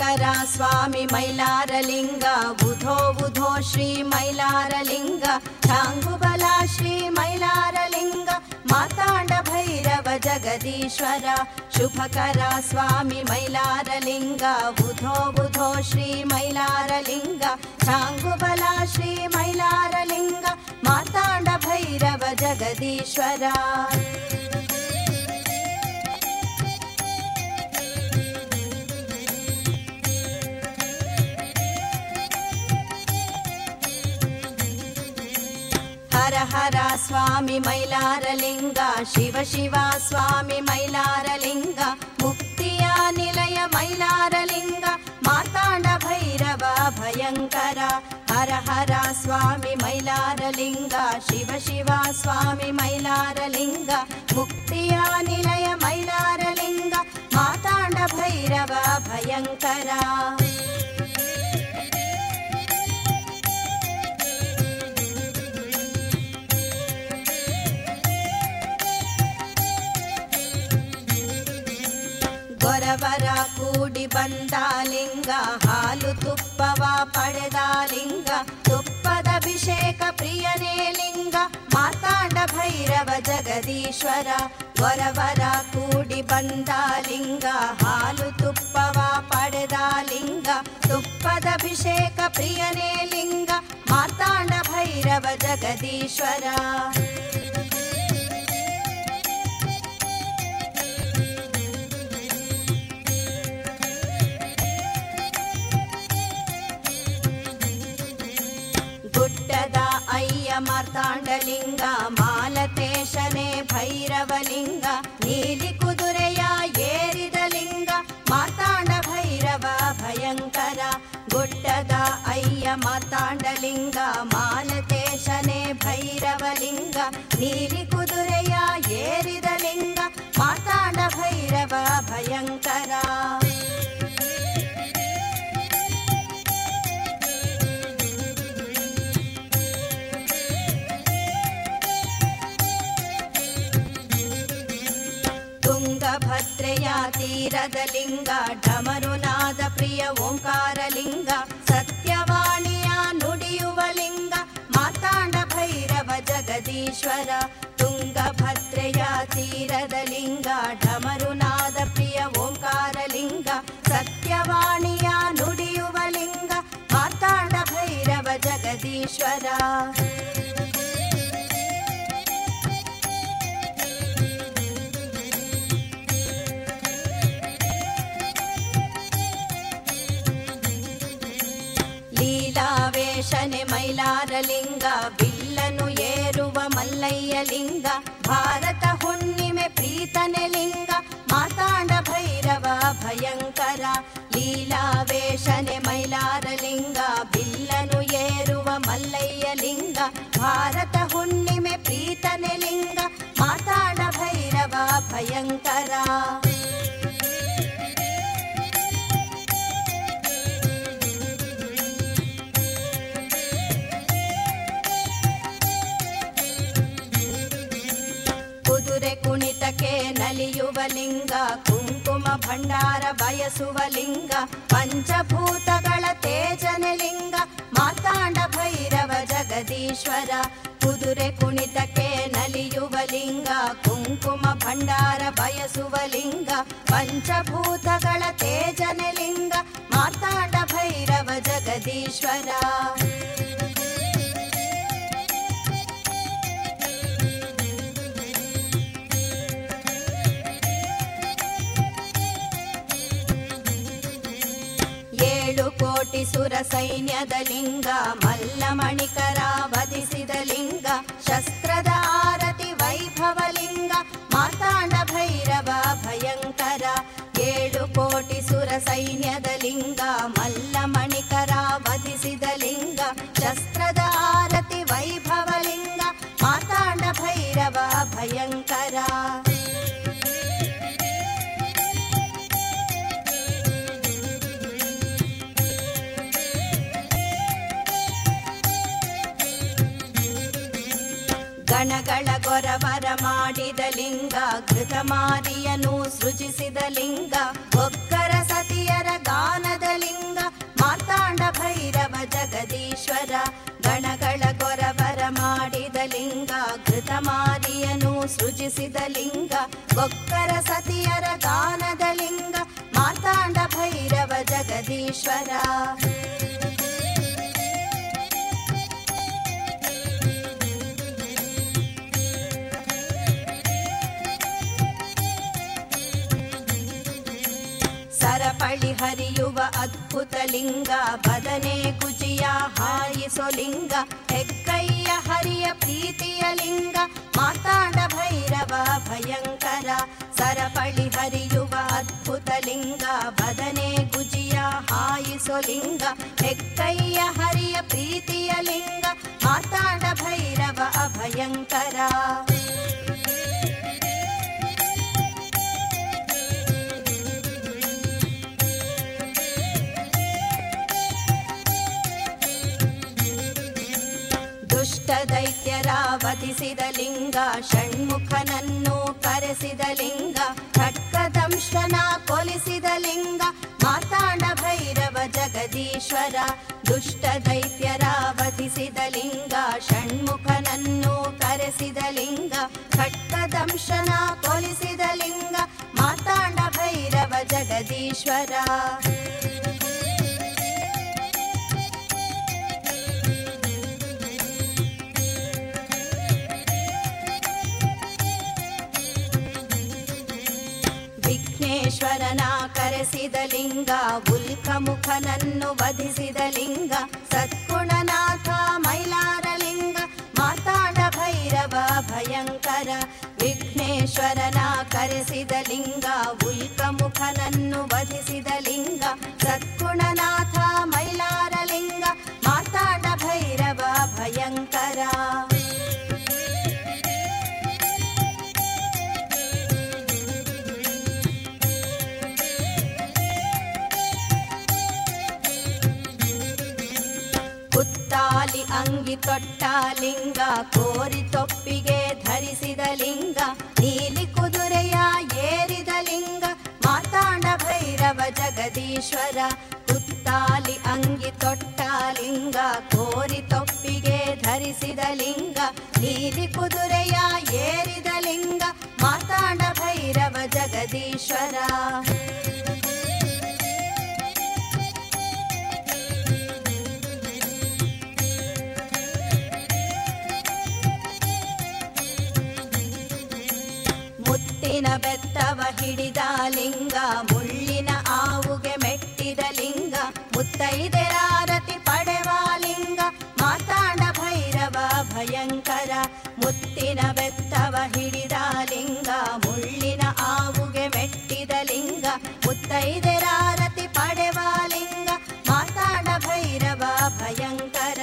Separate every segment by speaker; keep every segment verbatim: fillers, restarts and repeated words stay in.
Speaker 1: ಶುಭಕರ ಸ್ವಾಮಿ ಮೈಲಾರಲಿಂಗ ಬುಧೋ ಬುಧೋ ಶ್ರೀ ಮೈಲಾರಲಿಂಗ ಚಾಂಗುಬಲ ಶ್ರೀ ಮೈಲಾರಲಿಂಗ ಮಾತಾಂಡ ಭೈರವ ಜಗದೀಶ್ವರ ಶುಭಕರ ಸ್ವಾಮಿ ಮೈಲಾರಲಿಂಗ ಬುಧೋ ಬುಧೋ ಶ್ರೀ ಮೈಲಾರಲಿಂಗ ಚಾಂಗುಬಲ ಶ್ರೀ ಮೈಲಾರಲಿಂಗ ಮಾತಾಂಡ ಭೈರವ ಜಗದೀಶ್ವರ ಹರ ಹರ ಸ್ವಾಮಿ ಮೈಲಾರಲಿಂಗ ಶಿವ ಶಿವ ಸ್ವಾಮಿ ಮೈಲಾರಲಿಂಗ ಮುಕ್ತಿಯ ನಿಲಯ ಮೈಲಾರಲಿಂಗ ಮಾತಾಂಡ ಭೈರವ ಭಯಂಕರ ಹರ ಹರ ಸ್ವಾಮಿ ಮೈಲಾರಲಿಂಗ ಶಿವ ಶಿವ ಸ್ವಾಮಿ ಮೈಲಾರಲಿಂಗ ಮುಕ್ತಿಯ ನಿಲಯ ಮೈಲಾರಲಿಂಗ ಮಾತಾಂಡ ಭೈರವ ಭಯಂಕರ ಗೊರವರ ಕೂಡಿ ಬಂದಾಲಿಂಗ ಹಾಲು ತುಪ್ಪವ ಪಡೆದಾಲಿಂಗ ತುಪ್ಪದ ಅಭಿಷೇಕ ಪ್ರಿಯನೇ ಲಿಂಗ ಮಾತಾಂಡ ಭೈರವ ಜಗದೀಶ್ವರ ಗೊರವರ ಕೂಡಿ ಬಂದಾಲಿಂಗ ಹಾಲು ತುಪ್ಪವ ಪಡೆದಾಲಿಂಗ ತುಪ್ಪದ ಅಭಿಷೇಕ ಪ್ರಿಯನೇ ಲಿಂಗ ಮಾತಾಂಡ ಭೈರವ ಜಗದೀಶ್ವರ ಗುಡ್ಡದ ಅಯ್ಯ ಮಾರ್ತಾಂಡಲಿಂಗ ಮಾಲತೇಶನೇ ಭೈರವಲಿಂಗ ನೀಲಿ ಕುದುರೆಯ ಏರಿದ ಲಿಂಗ ಮಾರ್ತಾಂಡ ಭೈರವ ಭಯಂಕರ ಗುಡ್ಡದ ಅಯ್ಯ ಮಾರ್ತಾಂಡಲಿಂಗ ಮಾಲತೇಶನೇ ಭೈರವಲಿಂಗ ನೀಲಿ ಕುದುರೆಯ ಏರಿದ ಲಿಂಗ ಮಾರ್ತಾಂಡ ಭೈರವ ಭಯಂಕರ ತುಂಗಭದ್ರೆಯ ತೀರದ ಲಿಂಗ ಢಮರುನಾದ ಪ್ರಿಯ ಓಂಕಾರಲಿಂಗ ಸತ್ಯವಾಣಿಯ ನುಡಿಯುವ ಲಿಂಗ ಮಾತಾಂಡ ಭೈರವ ಜಗದೀಶ್ವರ ತುಂಗಭದ್ರೆಯ ತೀರದ ಲಿಂಗ ಢಮರುನಾದ ಪ್ರಿಯ ಓಂಕಾರಲಿಂಗ ಸತ್ಯವಾಣಿಯ ನುಡಿಯುವ ಲಿಂಗ ಮಾತಾಂಡ ಭೈರವ ಜಗದೀಶ್ವರ ಲೀಲಾವೇಶನೆ ಮೈಲಾರಲಿಂಗ ಬಿಲ್ಲನು ಏರುವ ಮಲ್ಲಯ್ಯ ಲಿಂಗ ಭಾರತ ಹುಣ್ಣಿಮೆ ಪ್ರೀತನೆ ಲಿಂಗ ಮಾತಾಂಡ ಭೈರವ ಭಯಂಕರ ಲೀಲಾವೇಶನೆ ಮೈಲಾರಲಿಂಗ ಬಿಲ್ಲನು ಏರುವ ಮಲ್ಲಯ್ಯ ಲಿಂಗ ಭಾರತ ಹುಣ್ಣಿಮೆ ಪ್ರೀತನೆ ಲಿಂಗ ಮಾತಾಂಡ ಭೈರವ ಭಯಂಕರ ಕುದುರೆ ಕುಣಿತಕ್ಕೆ ನಲಿಯುವ ಲಿಂಗ ಕುಂಕುಮ ಭಂಡಾರ ಬಯಸುವ ಲಿಂಗ ಪಂಚಭೂತಗಳ ತೇಜನೆ ಲಿಂಗ ಮಾತಾಂಡ ಭೈರವ ಜಗದೀಶ್ವರ ಕುದುರೆ ಕುಣಿತಕ್ಕೆ ನಲಿಯುವ ಲಿಂಗ ಕುಂಕುಮ ಭಂಡಾರ ಬಯಸುವ ಲಿಂಗ ಪಂಚಭೂತಗಳ ತೇಜನೆ ಲಿಂಗ ಮಾತಾಂಡ ಭೈರವ ಜಗದೀಶ್ವರ ಏಳು ಕೋಟಿ ಸುರ ಸೈನ್ಯದ ಲಿಂಗ ಮಲ್ಲಮಣಿಕರ ವಧಿಸಿದ ಲಿಂಗ ಶಸ್ತ್ರದ ಆರತಿ ವೈಭವ ಲಿಂಗ ಮಾತಾಂಡ ಭೈರವ ಭಯಂಕರ ಏಳು ಕೋಟಿ ಸುರ ಸೈನ್ಯದ ಲಿಂಗ ಮಲ್ಲಮಣಿಕರ ವಧಿಸಿದ ಲಿಂಗ ಶಸ್ತ್ರದ ಆರತಿ ವೈಭವ ಲಿಂಗ ಮಾತಾಂಡ ಭೈರವ ಭಯಂಕರ ಗಣಗಳ ಗೊರವರ ಮಾಡಿದ ಲಿಂಗ ಘೃತಮಾರಿಯನು ಸೃಜಿಸಿದ ಲಿಂಗ ಒಗ್ಗರ ಸತಿ ಸತಿಯರ ಗಾನದ ಲಿಂಗ ಮಾರ್ತಾಂಡ ಭೈರವ ಜಗದೀಶ್ವರ. ಗಣಗಳ ಗೊರವರ ಮಾಡಿದ ಲಿಂಗ ಘೃತಮಾರಿಯನು ಸೃಜಿಸಿದ ಲಿಂಗ ಗೊಕ್ಕರ ಸತಿಯರ ಗಾನದ ಲಿಂಗ ಮಾರ್ತಾಂಡ ಭೈರವ ಜಗದೀಶ್ವರ. ಸರಪಳಿ ಹರಿಯುವ ಅದ್ಭುತ ಲಿಂಗ ಬದನೆ ಗುಜಿಯ ಹಾಯಿಸೋ ಲಿಂಗ ಹೆಕ್ಕಯ್ಯ ಹರಿಯ ಪ್ರೀತಿಯ ಲಿಂಗ ಮಾರ್ತಾಂಡ ಭೈರವ ಭಯಂಕರ. ಸರಪಳಿ ಹರಿಯುವ ಅದ್ಭುತ ಲಿಂಗ ಬದನೆ ಗುಜಿಯ ಹಾಯಿಸೋ ಲಿಂಗ ಹೆಕ್ಕಯ್ಯ ಹರಿಯ ಪ್ರೀತಿಯ ಲಿಂಗ ಮಾರ್ತಾಂಡ ಭೈರವ ಅಭಯಂಕರ. ದುಷ್ಟ ದೈತ್ಯರ ವಧಿಸಿದ ಲಿಂಗ ಷಣ್ಮುಖನನ್ನು ಕರೆಸಿದ ಲಿಂಗ ಖಡ್ಗದಂಶನ ಕೊಲಿಸಿದ ಲಿಂಗ ಮಾರ್ತಾಂಡ ಭೈರವ ಜಗದೀಶ್ವರ. ದುಷ್ಟ ದೈತ್ಯರ ವಧಿಸಿದ ಲಿಂಗ ಷಣ್ಮುಖನನ್ನು ಕರೆಸಿದ ಲಿಂಗ ಖಡ್ಗದಂಶನ ಕೊಲಿಸಿದ ಲಿಂಗ ಮಾರ್ತಾಂಡ ಭೈರವ ಜಗದೀಶ್ವರ. ವಿಘ್ನೇಶ್ವರನ ಕರೆಸಿದ ಲಿಂಗ ಉಲ್ಕಮುಖನನ್ನು ವಧಿಸಿದ ಲಿಂಗ ಸದ್ಗುಣನಾಥ ಮೈಲಾರ ಲಿಂಗ ಮಾರ್ತಾಂಡ ಭೈರವ ಭಯಂಕರ. ವಿಘ್ನೇಶ್ವರನ ಕರೆಸಿದ ಲಿಂಗ ಉಲ್ಕಮುಖನನ್ನು ವಧಿಸಿದ ಲಿಂಗ ಸದ್ಗುಣನಾಥ ಮೈಲಾರ ಲಿಂಗ ಮಾರ್ತಾಂಡ ಭೈರವ ಭಯಂಕರ. ಕುತ್ತಾಲಿ ಅಂಗಿ ತೊಟ್ಟ ಲಿಂಗ ಕೋರಿ ತೊಪ್ಪಿಗೆ ಧರಿಸಿದ ಲಿಂಗ ನೀಲಿ ಕುದುರೆಯ ಏರಿದ ಲಿಂಗ ಮಾರ್ತಾಂಡ ಭೈರವ ಜಗದೀಶ್ವರ. ಕುತ್ತಾಲಿ ಅಂಗಿ ತೊಟ್ಟ ಲಿಂಗ ಕೋರಿ ತೊಪ್ಪಿಗೆ ಧರಿಸಿದ ಲಿಂಗ ನೀಲಿ ಕುದುರೆಯ ಏರಿದ ಲಿಂಗ ಮಾರ್ತಾಂಡ ಭೈರವ ಜಗದೀಶ್ವರ. ಮುತ್ತಿನ ಬೆತ್ತವ ಹಿಡಿದ ಲಿಂಗ ಮುಳ್ಳಿನ ಆವುಗೆ ಮೆಟ್ಟಿದ ಲಿಂಗ ಮುತ್ತೈದೆರಾರತಿ ಪಡೆವ ಲಿಂಗ ಮಾರ್ತಾಂಡ ಭೈರವ ಭಯಂಕರ. ಮುತ್ತಿನ ಬೆತ್ತವ ಹಿಡಿದ ಲಿಂಗ ಮುಳ್ಳಿನ ಆವುಗೆ ಮೆಟ್ಟಿದ ಲಿಂಗ ಮುತ್ತೈದೆರಾರತಿ ಪಡೆವ ಲಿಂಗ ಮಾರ್ತಾಂಡ ಭೈರವ ಭಯಂಕರ.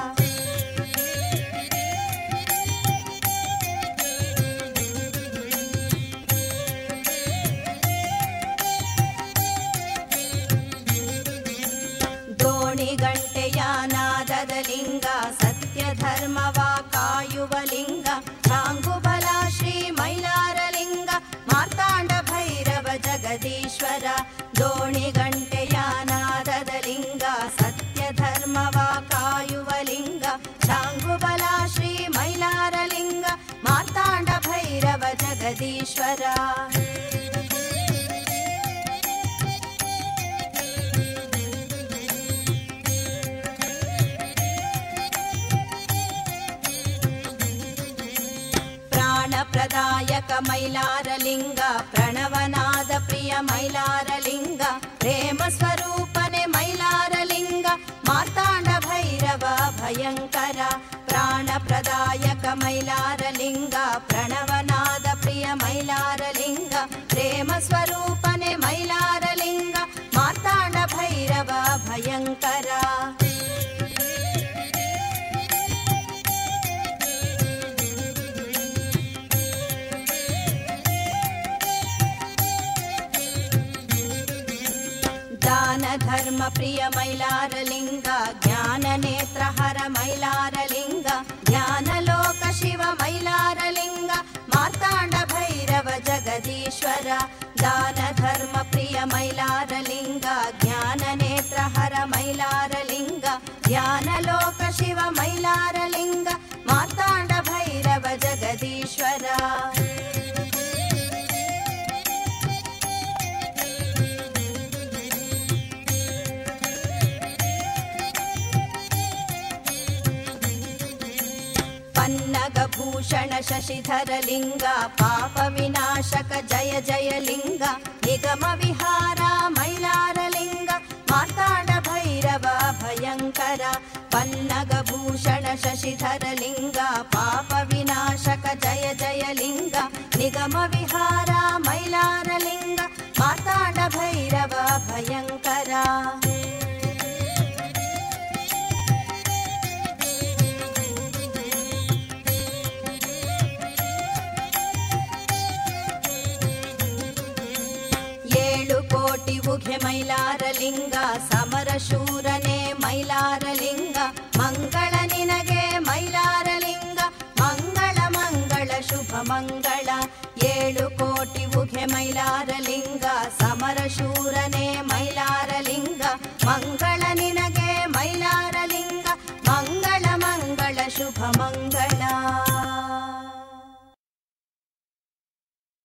Speaker 1: ಗಂಟೆಯ ನಾದದ ಲಿಂಗ ಸತ್ಯ ಧರ್ಮವ ಕಾಯುವ ಲಿಂಗ ಚಾಂಗುಬಲ ಶ್ರೀ ಮೈಲಾರ ಲಿಂಗ ಮಾರ್ತಾಂಡ ಭೈರವ ಜಗದೀಶ್ವರ. ದೋಣಿ ಗಂಟೆಯ ನಾದದ ಲಿಂಗ ಸತ್ಯ ಧರ್ಮವ ಕಾಯುವ ಲಿಂಗ ಚಾಂಗುಬಲ ಶ್ರೀ ಮೈಲಾರ ಲಿಂಗ ಮಾರ್ತಾಂಡ ಭೈರವ ಜಗದೀಶ್ವರ. ಪ್ರದಾಯಕ ಮೈಲಾರ ಲಿಂಗ ಪ್ರಣವನಾದ ಪ್ರಿಯ ಮೈಲಾರ ಲಿಂಗ ಪ್ರೇಮ ಸ್ವರೂಪನೆ ಮೈಲಾರ ಲಿಂಗ ಮಾರ್ತಾಂಡ ಭೈರವ ಭಯಂಕರ. ಪ್ರಾಣ ಪ್ರದಾಯಕ ಮೈಲಾರ ಲಿಂಗ ಪ್ರಣವನಾದ ಪ್ರಿಯ ಮೈಲಾರ ಲಿಂಗ ಪ್ರೇಮ ಸ್ವರೂಪನೆ ಮೈಲಾರ ಲಿಂಗ ಮಾರ್ತಾಂಡ ಭೈರವ ಭಯಂಕರ. ದಾನ ಧರ್ಮ ಪ್ರಿಯ ಮೈಲಾರ ಲಿಂಗ ಜ್ಞಾನ ನೇತ್ರ ಹರ ಮೈಲಾರ ಲಿಂಗ ಜ್ಞಾನ ಲೋಕ ಶಿವ ಮೈಲಾರ ಲಿಂಗ ಮಾರ್ತಾಂಡ ಭೈರವ ಜಗದೀಶ್ವರ. ದಾನ ಧರ್ಮ ಪ್ರಿಯ ಮೈಲಾರಲಿಂಗ ಜ್ಞಾನ ನೇತ್ರ ಹರ ಮೈಲಾರಲಿಂಗ ಧ್ಯಾನಲೋಕ ಶಿವ ಮೈಲಾರಲಿಂಗ ಮಾರ್ತಾಂಡ ಭೈರವ ಜಗದೀಶ್ವರ. ಪನ್ನಗಭೂಷಣ ಶಶಿಧರಲಿಂಗ ಪಾಪ ವಿನಾಶಕ ಜಯ ಜಯ ಲಿಂಗ ನಿಗಮ ವಿಹಾರ ಮೈಲಾರಲಿಂಗ ಮಾರ್ತಾಂಡ ಭೈರವ ಭಯಂಕರ. ಪನ್ನಗಭೂಷಣ ಶಶಿಧರಲಿಂಗ ಪಾಪ ವಿನಾಶಕ ಜಯ ಜಯ ಲಿಂಗ ನಿಗಮ ವಿಹಾರ ಮೈಲಾರಲಿಂಗ ಮಾರ್ತಾಂಡ ಭೈರವ ಭಯಂಕರ. ಉಘೆ ಮೈಲಾರಲಿಂಗ ಸಮರ ಶೂರನೇ ಮೈಲಾರಲಿಂಗ ಮಂಗಳ ನಿನಗೆ ಮೈಲಾರಲಿಂಗ ಮಂಗಳ ಮಂಗಳ ಶುಭ ಮಂಗಳ. ಏಳು ಕೋಟಿ ಉಘೆ ಮೈಲಾರಲಿಂಗ ಸಮರ ಶೂರನೇ ಮೈಲಾರಲಿಂಗ ಮಂಗಳ